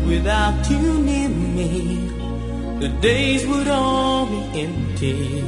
Without you near me, the days would all be empty.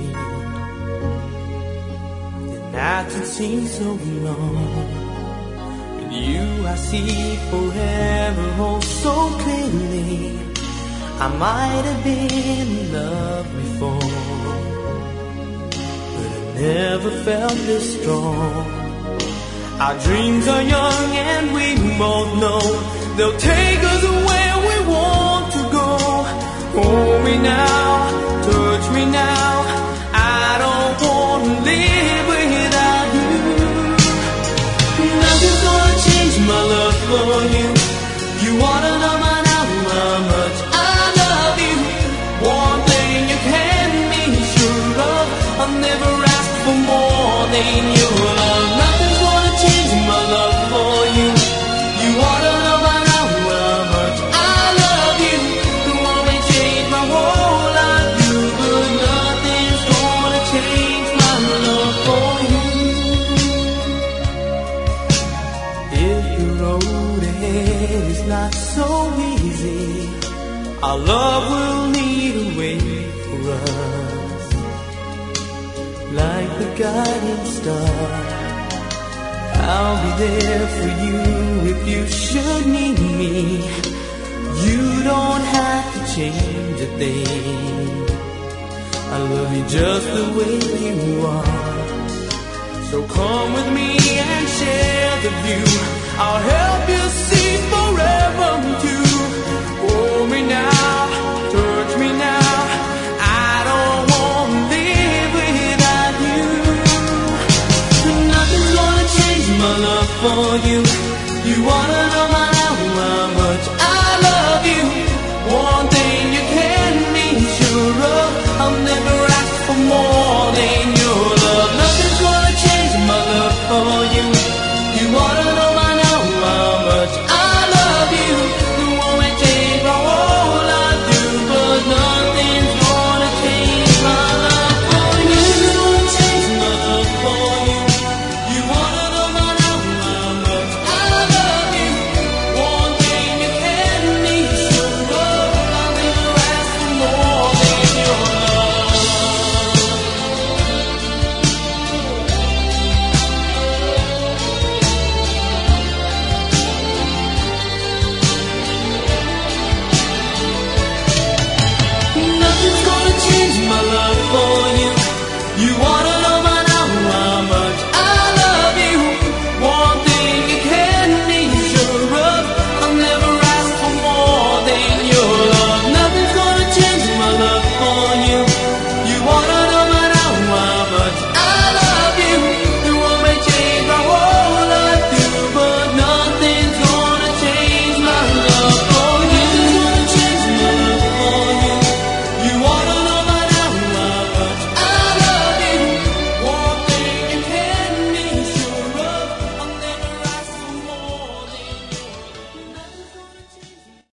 The nights would seem so long. With you I see forever oh so clearly. I might have been in love before, but I never felt this strong. Our dreams are young and we both know they'll take us where we want to go. Hold me now, touch me now. I don't want to live without you. Nothing's gonna change my love for you. You wanna know by now how much I love you. One thing you can be sure of, I'll never ask for more than your love. Nothing's gonna change my love for you. You wanna know by now how much I love you. It won't change my whole life, you, but nothing's gonna change my love for you. If the road ahead is not so easy, our love will need a way for us. Like the guiding star, I'll be there for you if you should need me. You don't have to change a thing. I love you just the way you are. So come with me and share the view. I'll help you see forever